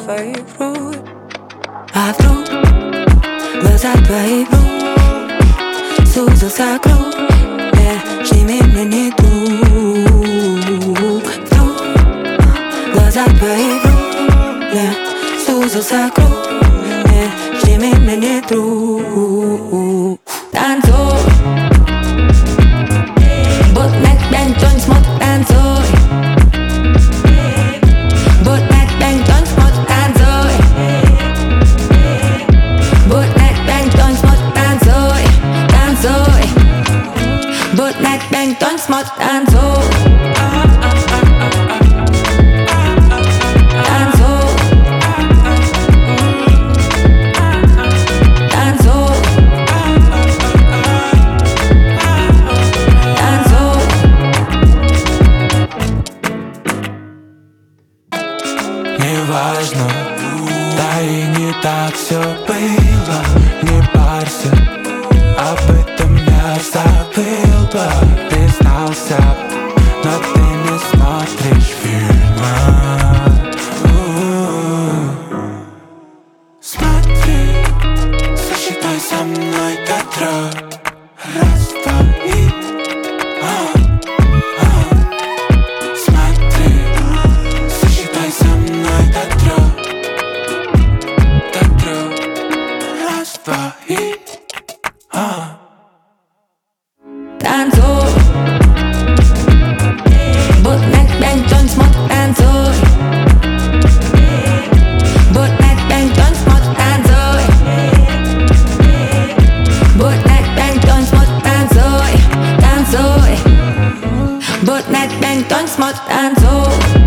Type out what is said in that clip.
твоих рук. А вдруг глаза твои врут, сузился круг, между ними мне не друг. Вдруг глаза твои врут, сузился круг, между ними мне не друг. Танцуй, будто на тебя никто не смотрит, танцуй. Будто на тебя никто не смотрит, танцуй. Будто на тебя никто не смотрит, танцуй, танцуй. Будто на тебя никто не смотрит, танцуй. Неважно, да и не так все было. Не парься, об этом я забыл бы, признался. Но ты не смотришь фильмы. Смотри, сосчитай со мной до 3. Раз, два и... Смотри, сосчитай со мной до 3. Раз, два и... Танцуй, будто на тебя никто не смотрит, танцуй. Будто на тебя никто не смотрит, танцуй. Будто на тебя никто не смотрит, танцуй, танцуй. Будто на тебя никто не смотрит, танцуй.